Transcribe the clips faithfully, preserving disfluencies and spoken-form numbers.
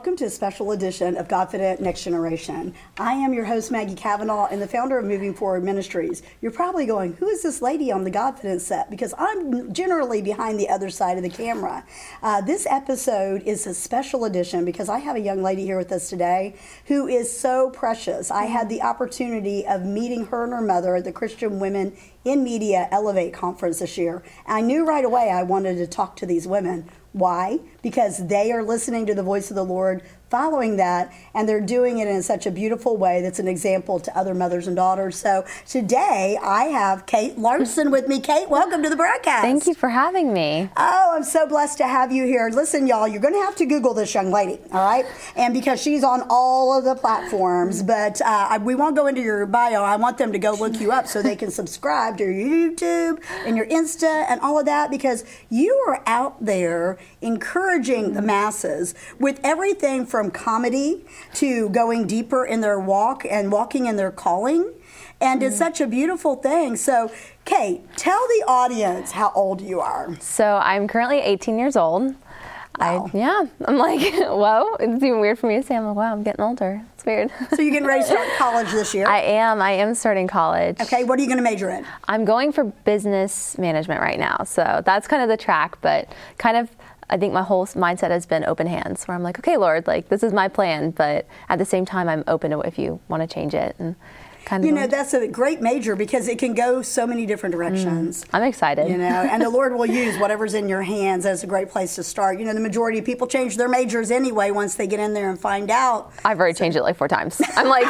welcome to a special edition of Godfident Next Generation. I am your host, Maggie Cavanaugh, and the founder of Moving Forward Ministries. You're probably going, who is this lady on the Godfident set? Because I'm generally behind the other side of the camera. Uh, this episode is a special edition because I have a young lady here with us today who is so precious. I had the opportunity of meeting her and her mother at the Christian Women in Media Elevate conference this year. I knew right away I wanted to talk to these women. Why? Because they are listening to the voice of the Lord, following that, and they're doing it in such a beautiful way that's an example to other mothers and daughters. So today I have Kate Larson with me. Kate, welcome to the broadcast. Thank you for having me. Oh, I'm so blessed to have you here. Listen, y'all, you're going to have to Google this young lady, all right? And because she's on all of the platforms, but uh, we won't go into your bio. I want them to go look you up so they can subscribe to your YouTube and your Insta and all of that, because you are out there encouraging the masses with everything from from comedy to going deeper in their walk and walking in their calling. And it's such a beautiful thing. So, Kate, tell the audience how old you are. So I'm currently eighteen years old. Wow. I, yeah, I'm like, whoa, it's even weird for me to say. I'm like, wow, I'm getting older. It's weird. So you're getting ready to start college this year? I am. I am starting college. Okay, what are you going to major in? I'm going for business management right now. So that's kind of the track, but kind of I think my whole mindset has been open hands, where I'm like, okay, Lord, like this is my plan, but at the same time, I'm open to if you want to change it and kind of. You know, that's a great major because it can go so many different directions. Mm, I'm excited. You know, and the Lord will use whatever's in your hands as a great place to start. You know, the majority of people change their majors anyway once they get in there and find out. I've already so. changed it like four times. I'm like,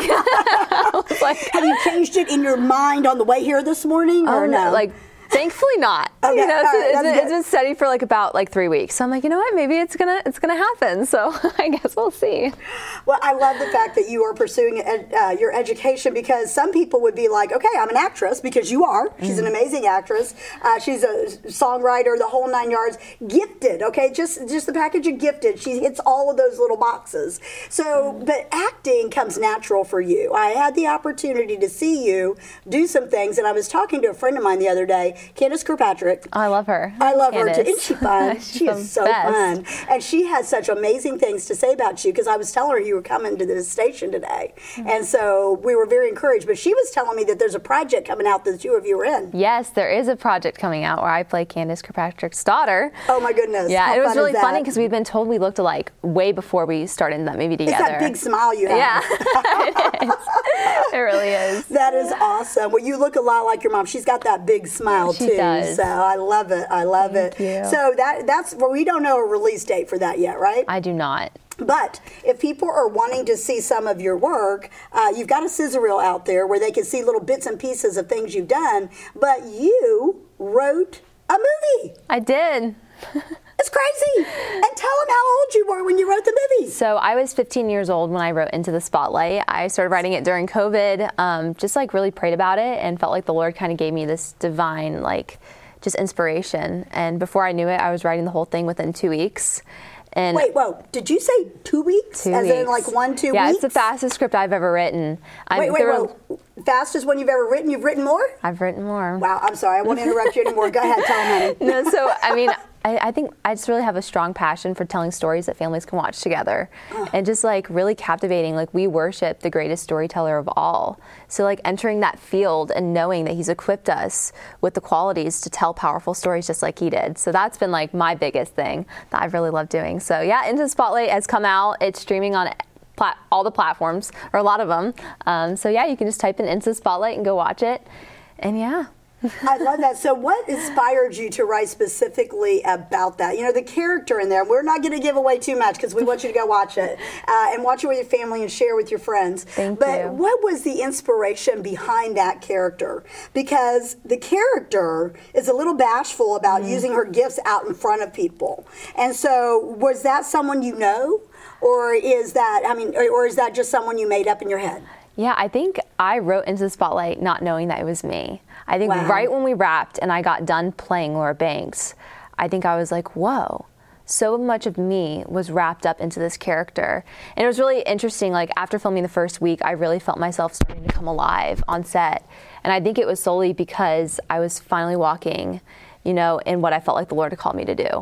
like, have you changed it in your mind on the way here this morning, or um, no? Like. Thankfully not. Okay, you know, it's, right, it's, it's been steady for like about like three weeks. So I'm like, you know what? Maybe it's gonna it's gonna happen. So I guess we'll see. Well, I love the fact that you are pursuing ed, uh, your education, because some people would be like, okay, I'm an actress, because you are. She's mm-hmm. an amazing actress. Uh, she's a songwriter, the whole nine yards. Gifted, okay, just just the package of gifted. She hits all of those little boxes. So, mm-hmm. but acting comes natural for you. I had the opportunity to see you do some things, and I was talking to a friend of mine the other day, Candace Kirkpatrick. Oh, I love her. I love Candace. her too. Isn't she fun? She is so best. fun. And she has such amazing things to say about you, because I was telling her you were coming to this station today. Mm-hmm. And so we were very encouraged. But she was telling me that there's a project coming out that the two of you are in. Yes, there is a project coming out where I play Candace Kirkpatrick's daughter. Oh, my goodness. Yeah, How it was fun really is funny because we'd been told we looked alike way before we started that movie together. It's that big smile you have. Yeah, it is. It really is. That is awesome. Well, you look a lot like your mom. She's got that big smile, she too. Does. So I love it. I love Thank it. You. So that that's well, we don't know a release date for that yet, right? I do not. But if people are wanting to see some of your work, uh, you've got a scissor reel out there where they can see little bits and pieces of things you've done. But you wrote a movie. I did. It's crazy. And tell them how old you were when you wrote the movie. So I was fifteen years old when I wrote Into the Spotlight. I started writing it during COVID, um, just like really prayed about it and felt like the Lord kind of gave me this divine, like, just inspiration. And before I knew it, I was writing the whole thing within two weeks. And Wait, whoa, did you say two weeks? Two As weeks. in like one, two yeah, weeks? Yeah, it's the fastest script I've ever written. Wait, I'm, wait, whoa. Fastest one you've ever written? You've written more? I've written more. Wow, I'm sorry. I won't interrupt you anymore. Go ahead, tell them, honey. No, so, I mean, I, I think I just really have a strong passion for telling stories that families can watch together. Oh. And just, like, really captivating. Like, we worship the greatest storyteller of all. So, like, entering that field and knowing that he's equipped us with the qualities to tell powerful stories just like he did. So that's been, like, my biggest thing that I've really loved doing. So, yeah, Into the Spotlight has come out. It's streaming on Plat- all the platforms, or a lot of them. Um, so yeah, you can just type in Into the Spotlight and go watch it. And yeah. I love that. So what inspired you to write specifically about that? You know, the character in there. We're not going to give away too much because we want you to go watch it uh, and watch it with your family and share with your friends. Thank but you. What was the inspiration behind that character? Because the character is a little bashful about mm. using her gifts out in front of people. And so was that someone you know? Or is that, I mean, or, or is that just someone you made up in your head? Yeah, I think I wrote Into the Spotlight not knowing that it was me. I think wow. right when we wrapped and I got done playing Laura Banks, I think I was like, whoa. So much of me was wrapped up into this character. And it was really interesting. Like, after filming the first week, I really felt myself starting to come alive on set. And I think it was solely because I was finally walking, you know, in what I felt like the Lord had called me to do.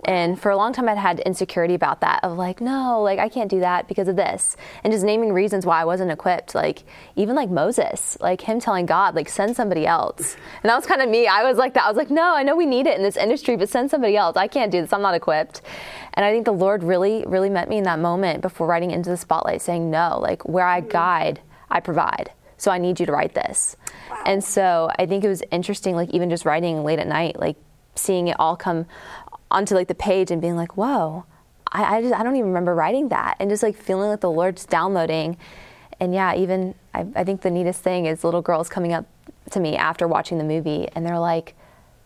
And for a long time, I'd had insecurity about that of like, no, like I can't do that because of this. And just naming reasons why I wasn't equipped. Like even like Moses, like him telling God, like send somebody else. And that was kind of me. I was like that. I was like, no, I know we need it in this industry, but send somebody else. I can't do this. I'm not equipped. And I think the Lord really, really met me in that moment before writing Into the Spotlight, saying, no, like where I guide, I provide. So I need you to write this. Wow. And so I think it was interesting, like even just writing late at night, like seeing it all come onto like the page and being like, whoa, I, I just, I don't even remember writing that. And just like feeling like the Lord's downloading. And yeah, even I, I think the neatest thing is little girls coming up to me after watching the movie and they're like,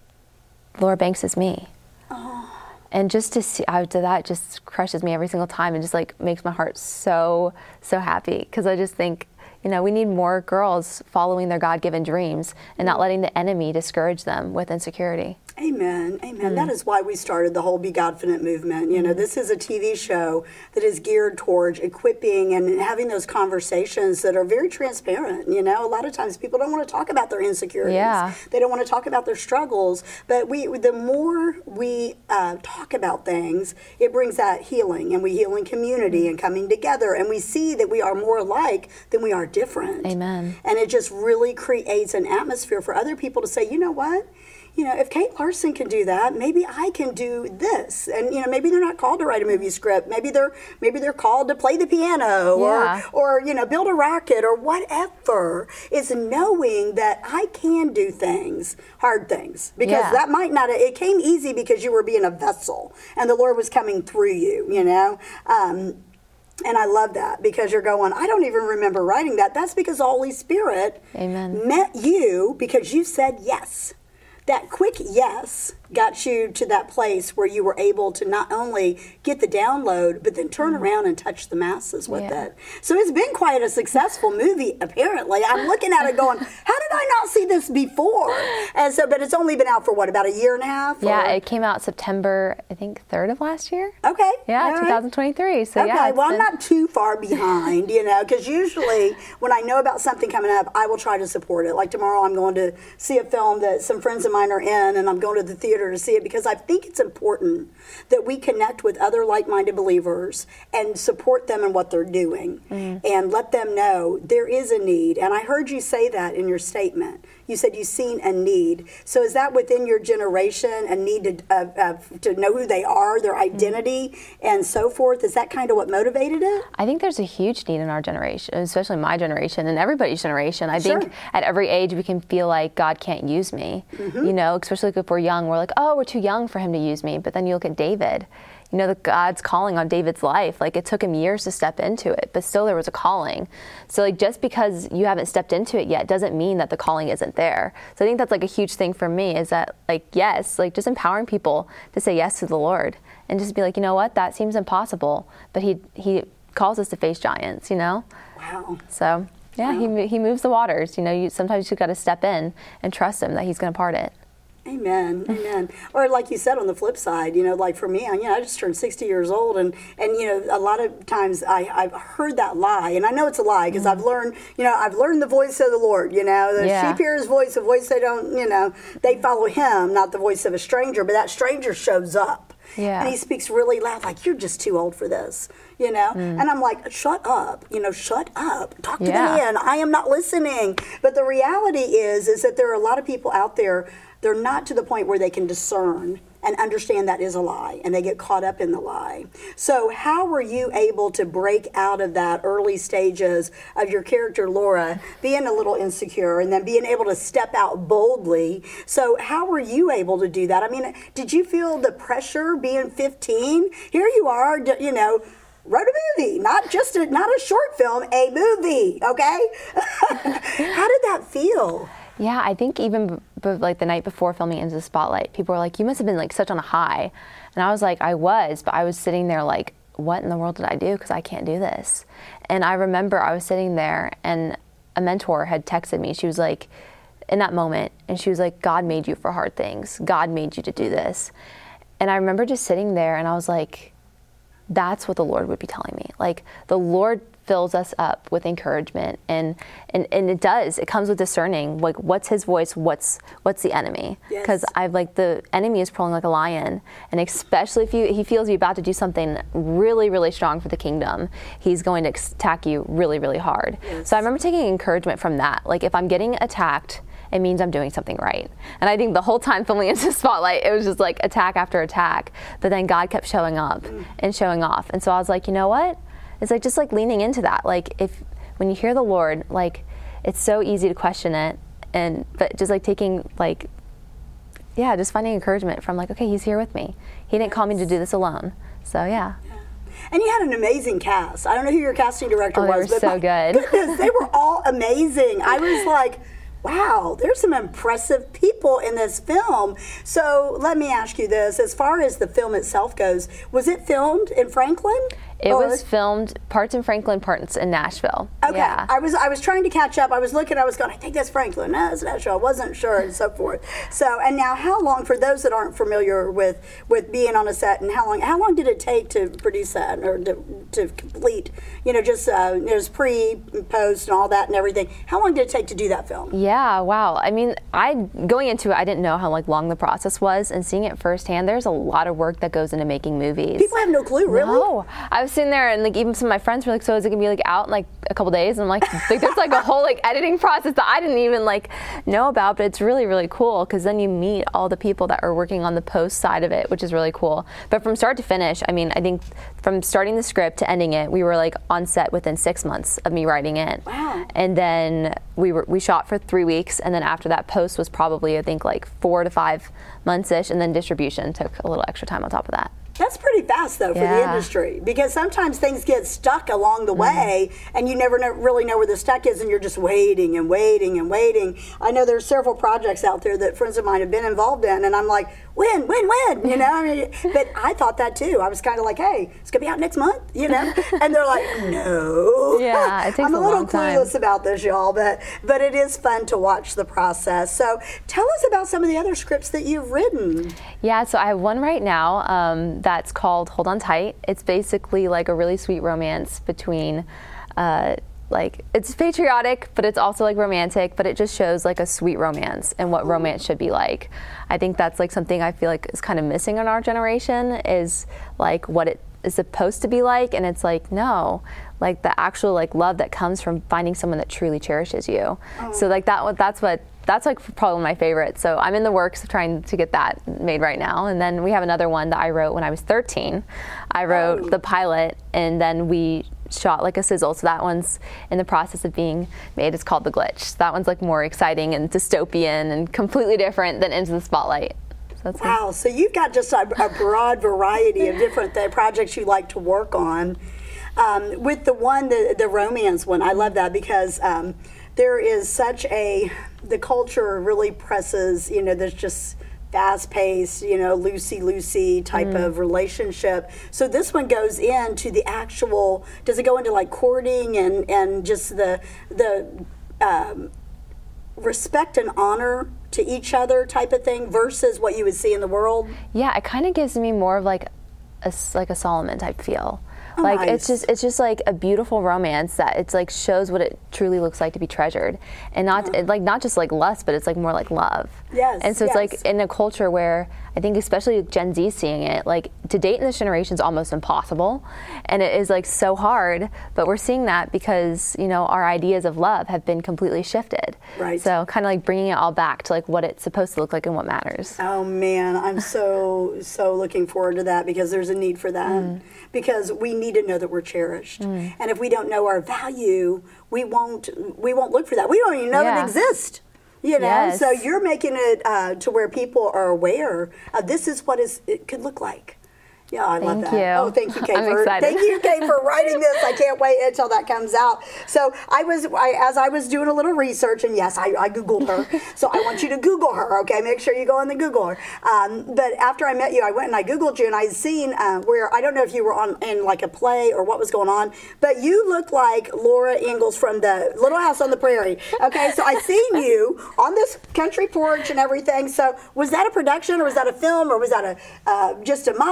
Laura Banks is me. Oh. And just to see, I, to that just crushes me every single time and just like makes my heart so, so happy. Cause I just think, you know, we need more girls following their God-given dreams and not letting the enemy discourage them with insecurity. Amen. Amen. Mm-hmm. That is why we started the whole Be Godfident movement. You know, this is a T V show that is geared towards equipping and having those conversations that are very transparent. You know, a lot of times people don't want to talk about their insecurities. Yeah. They don't want to talk about their struggles. But we, the more we uh, talk about things, it brings that healing, and we heal in community and coming together, and we see that we are more alike than we are different. Amen. And it just really creates an atmosphere for other people to say, you know what? You know, if Kate Larson can do that, maybe I can do this. And you know, maybe they're not called to write a movie script. Maybe they're maybe they're called to play the piano, yeah. or or you know, build a rocket or whatever. It's knowing that I can do things, hard things, because yeah. that might not. It came easy because you were being a vessel, and the Lord was coming through you. You know. Um, And I love that because you're going, I don't even remember writing that. That's because the Holy Spirit Amen. met you because you said yes. That quick yes got you to that place where you were able to not only get the download, but then turn mm-hmm. around and touch the masses with yeah. it. So it's been quite a successful movie, apparently. I'm looking at it going, how did I not see this before? And so, but it's only been out for what, about a year and a half? Yeah, or? it came out September, I think, third of last year. Okay. Yeah, right. twenty twenty-three. So okay. yeah. Well, been... I'm not too far behind, you know, because usually when I know about something coming up, I will try to support it. Like tomorrow, I'm going to see a film that some friends of mine are in, and I'm going to the theater to see it because I think it's important that we connect with other like-minded believers and support them in what they're doing mm. and let them know there is a need. And I heard you say that in your statement. You said you've seen a need. So is that within your generation, a need to uh, uh, to know who they are, their identity, mm. and so forth? Is that kind of what motivated it? I think there's a huge need in our generation, especially my generation and everybody's generation. I sure. think at every age we can feel like God can't use me, mm-hmm. you know, especially if we're young. We're like, oh, we're too young for him to use me. But then you look at David. You know, the God's calling on David's life, like it took him years to step into it, but still there was a calling. So like just because you haven't stepped into it yet doesn't mean that the calling isn't there. So I think that's like a huge thing for me is that like, yes, like just empowering people to say yes to the Lord and just be like, you know what, that seems impossible, but he he calls us to face giants, you know? Wow. So yeah, wow. he he moves the waters. You know, you sometimes you've got to step in and trust him that he's going to part it. Amen, amen. Or like you said, on the flip side, you know, like for me, I, you know, I just turned sixty years old, and, and you know, a lot of times I, I've heard that lie, and I know it's a lie because mm. I've learned, you know, I've learned the voice of the Lord, you know, the yeah. sheep hear his voice, a voice they don't, you know, they follow him, not the voice of a stranger, but that stranger shows up. Yeah. And he speaks really loud, like, you're just too old for this, you know? Mm. And I'm like, shut up, you know, shut up. Talk to yeah. the man. I am not listening. But the reality is, is that there are a lot of people out there, they're not to the point where they can discern and understand that is a lie, and they get caught up in the lie. So how were you able to break out of that early stages of your character, Laura, being a little insecure and then being able to step out boldly? So how were you able to do that? I mean, did you feel the pressure being fifteen? Here you are, you know, wrote a movie, not just a, not a short film, a movie, okay? How did that feel? Yeah, I think even b- b- like the night before filming Into the Spotlight, people were like, you must have been like such on a high. And I was like, I was, but I was sitting there like, what in the world did I do? Because I can't do this. And I remember I was sitting there and a mentor had texted me. She was like, in that moment, and she was like, God made you for hard things. God made you to do this. And I remember just sitting there and I was like, that's what the Lord would be telling me. Like the Lord fills us up with encouragement, and, and and it does. It comes with discerning, like what's his voice, what's what's the enemy. Because Yes. I've like the enemy is prowling like a lion, and especially if you he feels you're about to do something really really strong for the kingdom, he's going to attack you really really hard. Yes. So I remember taking encouragement from that. Like if I'm getting attacked, it means I'm doing something right. And I think the whole time filming into Spotlight, it was just like attack after attack. But then God kept showing up mm. and showing off. And so I was like, you know what? It's like just like leaning into that. Like if when you hear the Lord, like it's so easy to question it, and but just like taking like yeah, just finding encouragement from like, okay, he's here with me. He didn't call me to do this alone. So yeah. And you had an amazing cast. I don't know who your casting director Oh, was, they were but so my good. goodness, they were all amazing. I was like, wow, there's some impressive people in this film. So let me ask you this. As far as the film itself goes, was it filmed in Franklin? It Or- was filmed parts in Franklin, parts in Nashville. Okay, Yeah. I was I was trying to catch up. I was looking. I was going. I think that's Franklin. No, it's Nashville. I wasn't sure, and so forth. So, and now, how long? For those that aren't familiar with with being on a set, and how long? How long did it take to produce that, or to, to complete? You know, just uh, there's pre, post, and all that, and everything. How long did it take to do that film? Yeah, wow. I mean, I going into it, I didn't know how like long the process was, and seeing it firsthand, there's a lot of work that goes into making movies. People have no clue, really. No, I was sitting there, and like even some of my friends were like, "So is it gonna be like out in like a couple days?" And I'm like, like there's like a whole like editing process that I didn't even like know about, but it's really really cool because then you meet all the people that are working on the post side of it, which is really cool. But from start to finish, I mean, I think from starting the script to ending it, we were like on set within six months of me writing it. Wow. And then we were we shot for three weeks, and then after that, post was probably I think like four to five months ish, and then distribution took a little extra time on top of that. That's pretty fast, though, for the Yeah. industry, because sometimes things get stuck along the way, and you never know, really know where the stuck is, and you're just waiting and waiting and waiting. I know there's several projects out there that friends of mine have been involved in, and I'm like, when, when, when, you know? I mean, but I thought that, too. I was kind of like, hey, it's going to be out next month, you know? And they're like, no. Yeah, it takes I'm a, a little long time. clueless about this, y'all, but, but it is fun to watch the process. So tell us about some of the other scripts that you've written. Yeah, so I have one right now um, that's called Hold On Tight. It's basically like a really sweet romance between, uh, like, it's patriotic, but it's also like romantic, but it just shows like a sweet romance and what romance should be like. I think that's like something I feel like is kind of missing in our generation is like what it is supposed to be like, and it's like, no, like the actual like love that comes from finding someone that truly cherishes you. Oh. So like that, that's what That's like probably one of my favorites. So I'm in the works of trying to get that made right now. And then we have another one that I wrote when I was thirteen. I wrote Oh. the pilot, and then we shot like a sizzle. So that one's in the process of being made. It's called The Glitch. So that one's like more exciting and dystopian and completely different than Into the Spotlight. So that's Wow, so you've got just a, a broad variety of different th- projects you like to work on. Um, with the one, the, the romance one, I love that because um, there is such a, the culture really presses, you know, there's just fast-paced, you know, loosey-loosey type Mm. of relationship. So this one goes into the actual, does it go into like courting and, and just the, the um, respect and honor to each other type of thing versus what you would see in the world? Yeah, it kind of gives me more of like a s- like a Solomon type feel. Oh, like nice. it's just it's just like a beautiful romance that it's like shows what it truly looks like to be treasured, and not it, like not just like lust, but it's like more like love. Yes, And so it's yes. like in a culture where I think especially Gen Z seeing it, like to date in this generation is almost impossible, and it is like so hard. But we're seeing that because you know our ideas of love have been completely shifted. Right. So kind of like bringing it all back to like what it's supposed to look like and what matters. Oh man, I'm so so looking forward to that because there's a need for that. Mm. Because we need to know that we're cherished, and if we don't know our value, we won't we won't look for that. We don't even know Yeah. it exists. You know, Yes. so you're making it uh, to where people are aware of this is what is it could look like. Yeah, I love Thank that. you. Oh, thank you, Kate. I'm for, excited. Thank you, Kate, for writing this. I can't wait until that comes out. So I was, I, as I was doing a little research, and yes, I, I Googled her. So I want you to Google her, okay? Make sure you go on the Google her. Um, but after I met you, I went and I Googled you, and I had seen uh, where, I don't know if you were on in like a play or what was going on, but you looked like Laura Ingalls from the Little House on the Prairie. Okay, so I seen you on this country porch and everything. So was that a production, or was that a film, or was that a uh, just a modeling thing?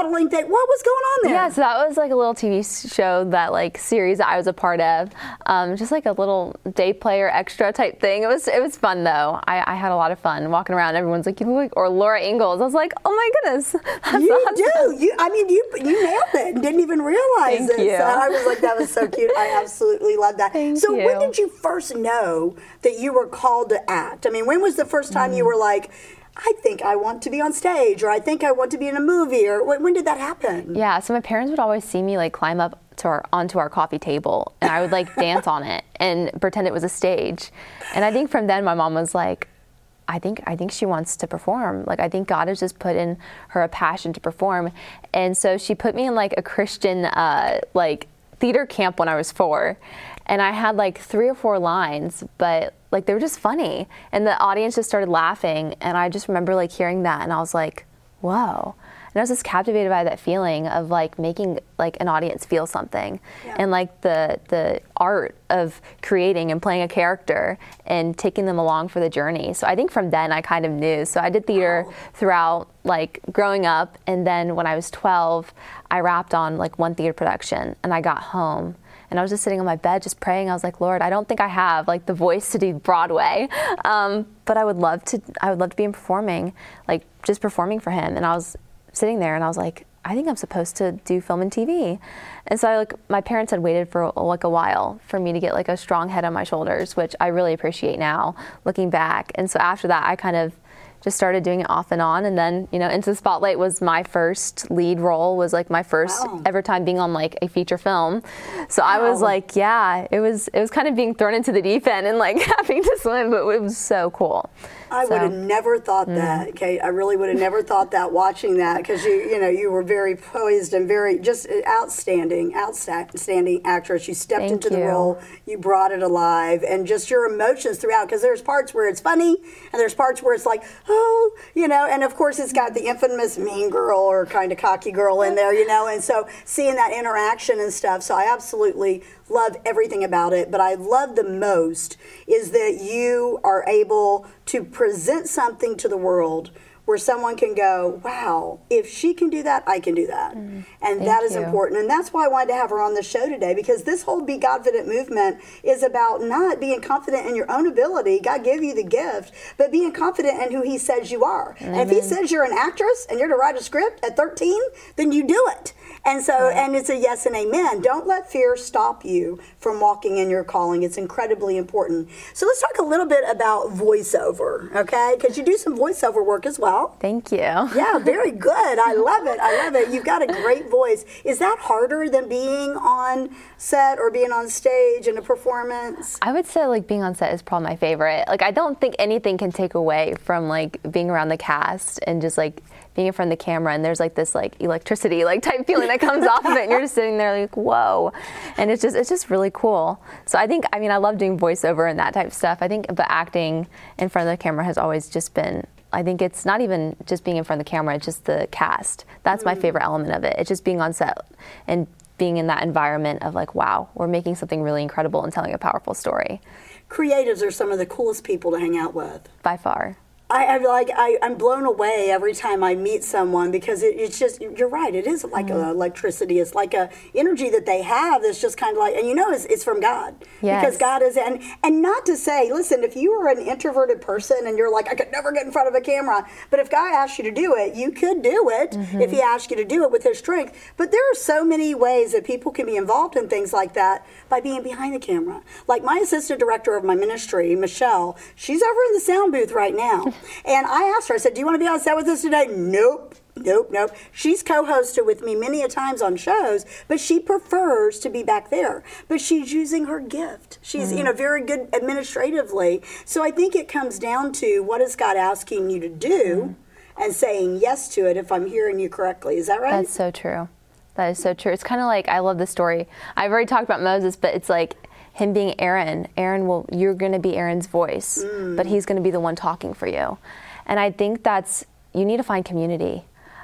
What was going on there? Yeah, so that was like a little T V show, that like series that I was a part of. Um, just like a little day player extra type thing. It was it was fun though. I, I had a lot of fun walking around. Everyone's like, you look like, or Laura Ingalls. I was like, oh my goodness, that's you awesome. do. You, I mean, you you nailed it and didn't even realize Thank it. you. So I was like, that was so cute. I absolutely love that. Thank so you. when did you first know that you were called to act? I mean, when was the first time Mm. you were like, I think I want to be on stage, or I think I want to be in a movie, or when, when did that happen? Yeah, so my parents would always see me like climb up to our onto our coffee table, and I would like dance on it and pretend it was a stage. And I think from then my mom was like, I think I think she wants to perform. Like, I think God has just put in her a passion to perform. And so she put me in like a Christian uh, like theater camp when I was four. And I had like three or four lines, but like they were just funny. And the audience just started laughing. And I just remember like hearing that, and I was like, whoa. And I was just captivated by that feeling of like making like an audience feel something, Yeah. and like the the art of creating and playing a character and taking them along for the journey. So I think from then I kind of knew. So I did theater Wow. throughout like growing up, and then when I was twelve, I wrapped on like one theater production, and I got home. And I was just sitting on my bed just praying. I was like, Lord, I don't think I have like the voice to do Broadway, um, but I would love to. I would love to be in performing, like just performing for Him. And I was sitting there, and I was like, I think I'm supposed to do film and T V. And so I like my parents had waited for like a while for me to get like a strong head on my shoulders, which I really appreciate now looking back. And so after that, I kind of just started doing it off and on, and then you know Into the Spotlight was my first lead role, was like my first Wow. ever time being on like a feature film. So I was Wow. like, yeah, it was it was kind of being thrown into the deep end and like having to swim, but it was so cool. I So- would have never thought that, Kate. I really would have never thought that watching that, because you, you know, you were very poised and very just outstanding, outstanding actress. You stepped Thank into the you. role, you brought it alive, and just your emotions throughout. Because there's parts where it's funny, and there's parts where it's like, oh, you know, and of course it's got the infamous mean girl or kind of cocky girl in there, you know, and so seeing that interaction and stuff. So I absolutely love everything about it, but I love the most is that you are able to present something to the world where someone can go, wow, if she can do that, I can do that. Mm, and that is you. important. And that's why I wanted to have her on the show today, because this whole Be Godfident movement is about not being confident in your own ability. God gave you the gift, but being confident in who He says you are. Amen. And if He says you're an actress and you're to write a script at thirteen, then you do it. And so, right. and it's a yes and amen. Don't let fear stop you from walking in your calling. It's incredibly important. So let's talk a little bit about voiceover, okay? Because you do some voiceover work as well. Thank you. Yeah, very good. I love it. I love it. You've got a great voice. Is that harder than being on set or being on stage in a performance? I would say like being on set is probably my favorite. Like I don't think anything can take away from like being around the cast and just like being in front of the camera, and there's like this like electricity like type feeling that comes off of it, and you're just sitting there like, whoa. And it's just it's just really cool. So I think, I mean, I love doing voiceover and that type of stuff. I think, but acting in front of the camera has always just been, I think it's not even just being in front of the camera, it's just the cast. That's mm. my favorite element of it. It's just being on set and being in that environment of like, wow, we're making something really incredible and telling a powerful story. Creatives are some of the coolest people to hang out with. By far. I, I like I, I'm blown away every time I meet someone, because it, it's just, you're right, it is like mm. electricity. It's like a energy that they have that's just kind of like, and you know it's, it's from God. Yes. Because God is, and and not to say, listen, if you are an introverted person and you're like, I could never get in front of a camera, but if God asked you to do it, you could do it mm-hmm. if He asked you to do it with His strength. But there are so many ways that people can be involved in things like that by being behind the camera. Like my assistant director of my ministry, Michelle, she's over in the sound booth right now. And I asked her, I said, do you want to be on set with us today? Nope, nope, nope. She's co-hosted with me many a times on shows, but she prefers to be back there. But she's using her gift. She's, mm. you know, very good administratively. So I think it comes down to, what is God asking you to do, mm. and saying yes to it, if I'm hearing you correctly. Is that right? That's so true. That is so true. It's kind of like, I love the story. I've already talked about Moses, but it's like him being Aaron. Aaron will, you're going to be Aaron's voice, mm. but he's going to be the one talking for you. And I think that's, you need to find community.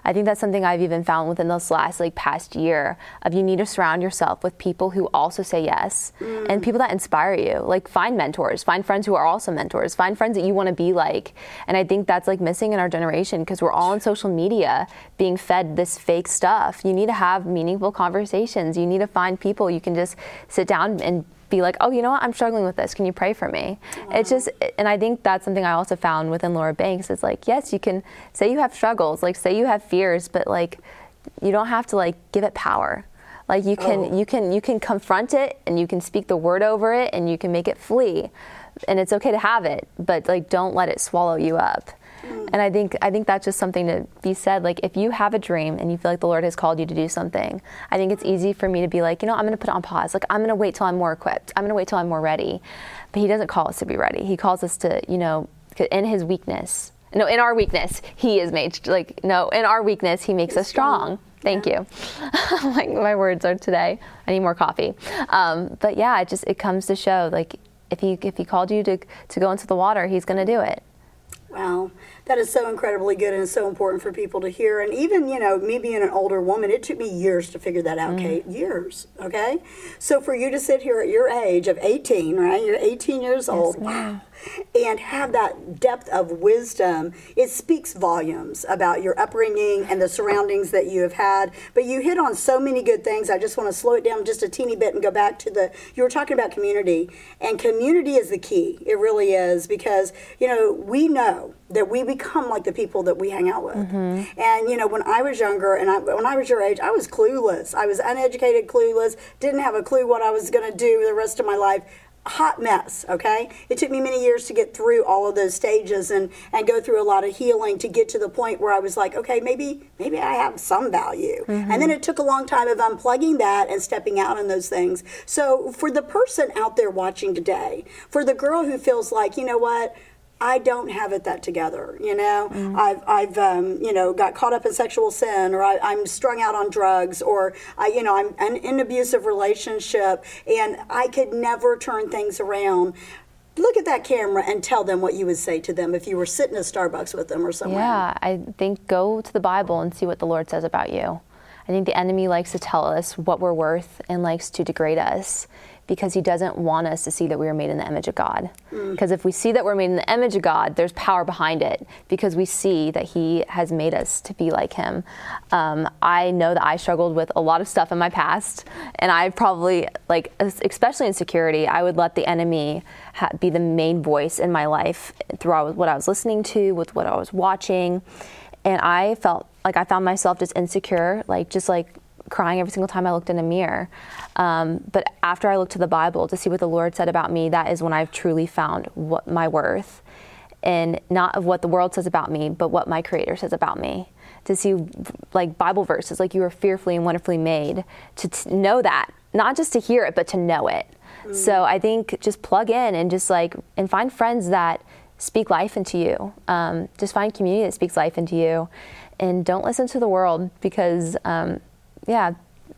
I think that's something I've even found within this last like past year of you need to surround yourself with people who also say yes mm. and people that inspire you. Like find mentors, find friends who are also mentors, find friends that you want to be like. And I think that's like missing in our generation because we're all on social media being fed this fake stuff. You need to have meaningful conversations. You need to find people you can just sit down and be like, oh, you know what, I'm struggling with this. Can you pray for me? Wow. It's just, and I think that's something I also found within Laura Banks is like, yes, you can say you have struggles, like say you have fears, but like, you don't have to like give it power. Like you can, oh. you can, you can confront it and you can speak the word over it and you can make it flee. And it's okay to have it, but like, don't let it swallow you up. And I think I think that's just something to be said. Like if you have a dream and you feel like the Lord has called you to do something, I think it's easy for me to be like, you know, I'm going to put it on pause. Like I'm going to wait till I'm more equipped. I'm going to wait till I'm more ready. But he doesn't call us to be ready. He calls us to, you know, in his weakness. No, in our weakness, he is made like, no, in our weakness, he makes us strong. Thank yeah. you. Like my words are today. I need more coffee. Um, but yeah, it just, it comes to show like if he, if he called you to, to go into the water, he's going to do it. Wow, that is so incredibly good and so important for people to hear. And even, you know, me being an older woman, it took me years to figure that out, mm. Kate. Years, okay? So for you to sit here at your age of eighteen, right? You're eighteen years old. Yes, wow. And have that depth of wisdom, it speaks volumes about your upbringing and the surroundings that you have had. But you hit on so many good things. I just want to slow it down just a teeny bit and go back to the, you were talking about community. And community is the key. It really is because, you know, we know that we become like the people that we hang out with. Mm-hmm. And, you know, when I was younger and I, when I was your age, I was clueless. I was uneducated, clueless, didn't have a clue what I was going to do the rest of my life. Hot mess, okay? It took me many years to get through all of those stages and, and go through a lot of healing to get to the point where I was like, okay, maybe maybe I have some value. Mm-hmm. And then it took a long time of unplugging that and stepping out on those things. So for the person out there watching today, for the girl who feels like, you know what, I don't have it that together, you know. Mm. I've, I've, um, you know, got caught up in sexual sin, or I, I'm strung out on drugs, or I, you know, I'm in an abusive relationship, and I could never turn things around. Look at that camera and tell them what you would say to them if you were sitting at Starbucks with them or somewhere. Yeah, I think go to the Bible and see what the Lord says about you. I think the enemy likes to tell us what we're worth and likes to degrade us, because he doesn't want us to see that we are made in the image of God. Because mm. if we see that we're made in the image of God, there's power behind it, because we see that he has made us to be like him. Um, I know that I struggled with a lot of stuff in my past, and I probably, like, especially insecurity, I would let the enemy ha- be the main voice in my life throughout what I was listening to, with what I was watching. And I felt like I found myself just insecure, like just like crying every single time I looked in a mirror. Um, but after I looked to the Bible to see what the Lord said about me, that is when I've truly found what my worth, and not of what the world says about me, but what my Creator says about me. To see like Bible verses, like you are fearfully and wonderfully made, to t- know that, not just to hear it, but to know it. Mm. So I think just plug in and just like, and find friends that speak life into you. Um, just find community that speaks life into you, and don't listen to the world, because um, yeah,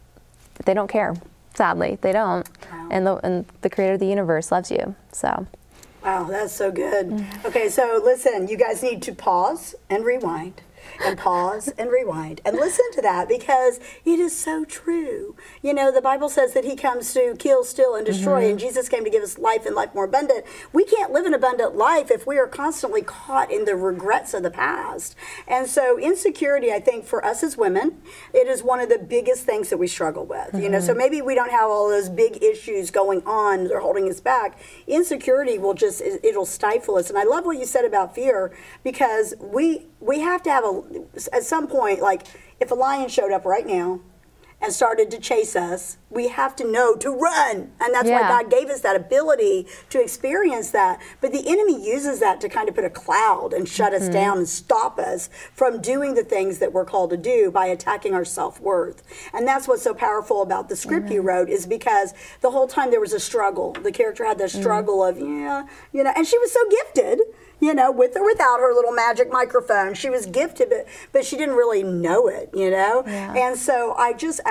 they don't care. Sadly, they don't. Wow. And the and the Creator of the universe loves you. So. Wow, that's so good. Mm-hmm. Okay, so listen, you guys need to pause and rewind. And pause and rewind and listen to that, because it is so true. You know, the Bible says that he comes to kill, steal, and destroy, mm-hmm. and Jesus came to give us life and life more abundant. We can't live an abundant life if we are constantly caught in the regrets of the past. And so insecurity, I think, for us as women, it is one of the biggest things that we struggle with. Mm-hmm. You know, so maybe we don't have all those big issues going on that are holding us back. Insecurity will just, it'll stifle us. And I love what you said about fear, because we we have to have a, at some point, like if a lion showed up right now and started to chase us, we have to know to run. And that's yeah. why God gave us that ability to experience that. But the enemy uses that to kind of put a cloud and shut mm-hmm. us down and stop us from doing the things that we're called to do by attacking our self-worth. And that's what's so powerful about the script mm-hmm. you wrote, is because the whole time there was a struggle. The character had the struggle mm-hmm. of, yeah, you know, and she was so gifted. You know, with or without her little magic microphone. She was gifted, but, but she didn't really know it, you know? Yeah. And so I just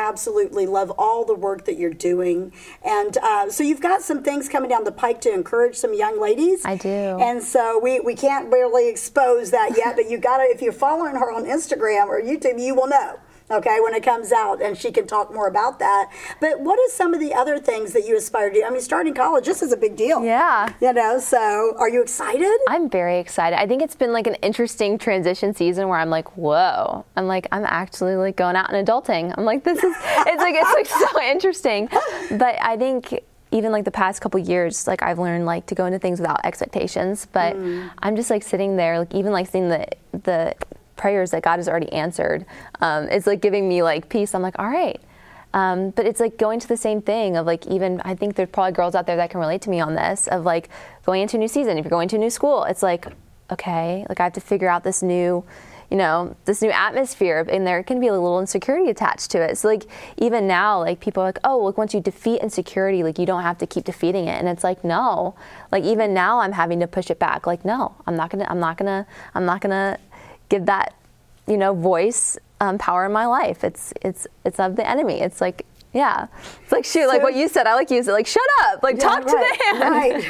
absolutely love all the work that you're doing. And uh, so you've got some things coming down the pike to encourage some young ladies. I do. And so we, we can't really expose that yet, but you got to, if you're following her on Instagram or YouTube, you will know. Okay, when it comes out, and she can talk more about that. But what is some of the other things that you aspire to do? I mean, starting college, this is a big deal. Yeah. You know, so are you excited? I'm very excited. I think it's been like an interesting transition season where I'm like, whoa. I'm like, I'm actually like going out and adulting. I'm like, this is, it's like, it's like so interesting. But I think even like the past couple years, like I've learned like to go into things without expectations. But mm. I'm just like sitting there, like even like seeing the, the, prayers that God has already answered. Um, it's like giving me like peace. I'm like, all right. Um, but it's like going to the same thing of like, even, I think there's probably girls out there that can relate to me on this of like going into a new season. If you're going to a new school, it's like, okay, like I have to figure out this new, you know, this new atmosphere, and there can be a little insecurity attached to it. So like even now, like people are like, oh, like once you defeat insecurity, like you don't have to keep defeating it. And it's like, no, like even now I'm having to push it back. Like, no, I'm not gonna, I'm not gonna, I'm not gonna give that, you know, voice um, power in my life. It's it's it's of the enemy. It's like, yeah, it's like shoot, so, like what you said. I like use it. Like shut up, like yeah, talk right, to the hand. Right.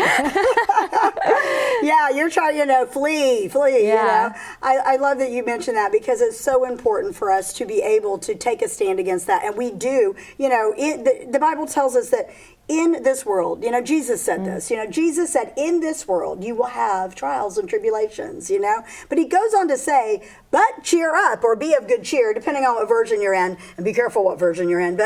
Yeah, you're trying, you know, flee, flee. Yeah. You know, I, I love that you mentioned that because it's so important for us to be able to take a stand against that, and we do. You know, it, the, the Bible tells us that. In this world, you know, Jesus said mm. this, you know, Jesus said, in this world, you will have trials and tribulations, you know, but he goes on to say, but cheer up or be of good cheer, depending on what version you're in, and be careful what version you're in. But,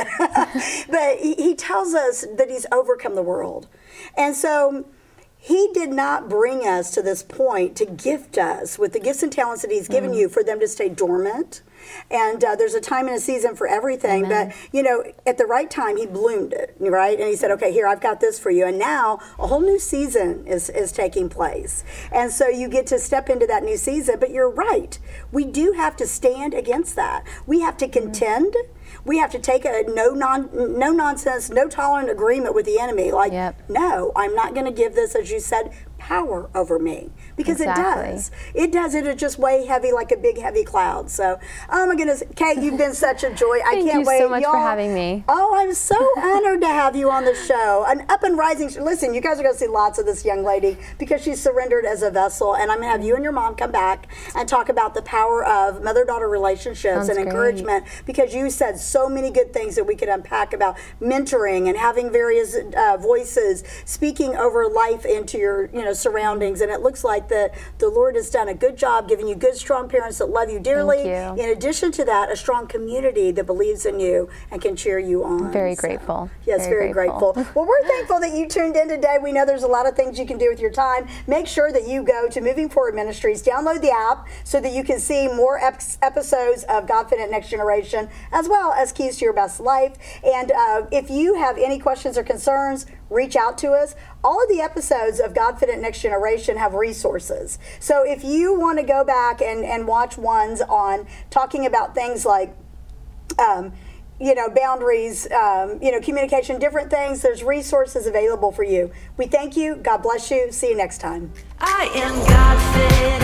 but he, he tells us that he's overcome the world. And so he did not bring us to this point to gift us with the gifts and talents that he's given mm. you for them to stay dormant. And uh, there's a time and a season for everything. Amen. But, you know, at the right time, he bloomed it, right? And he said, okay, here, I've got this for you. And now a whole new season is, is taking place. And so you get to step into that new season. But you're right. We do have to stand against that. We have to contend. Mm-hmm. We have to take a no non no nonsense, no tolerant agreement with the enemy. Like, yep. no, I'm not going to give this, as you said, power over me. Because exactly. it does. It does. It is just way heavy, like a big, heavy cloud. So, oh my goodness, Kate, you've been such a joy. I Thank can't you wait. so much Y'all, for having me. Oh, I'm so honored to have you on the show. An up and rising. Listen, you guys are going to see lots of this young lady because she's surrendered as a vessel. And I'm going to have you and your mom come back and talk about the power of mother-daughter relationships Sounds and great. encouragement, because you said so many good things that we could unpack about mentoring and having various uh, voices speaking over life into your, you know, surroundings. And it looks like the, the Lord has done a good job giving you good, strong parents that love you dearly. Thank you. In addition to that, a strong community that believes in you and can cheer you on. Very so, grateful. Yes, very, very grateful. grateful. Well, we're thankful that you tuned in today. We know there's a lot of things you can do with your time. Make sure that you go to Moving Forward Ministries, download the app so that you can see more ep- episodes of Godfident Next Generation, as well as Keys to Your Best Life. And uh, if you have any questions or concerns, reach out to us. All of the episodes of Godfident Next Generation have resources. So if you want to go back and, and watch ones on talking about things like, um, you know, boundaries, um, you know, communication, different things, there's resources available for you. We thank you. God bless you. See you next time. I am Godfident.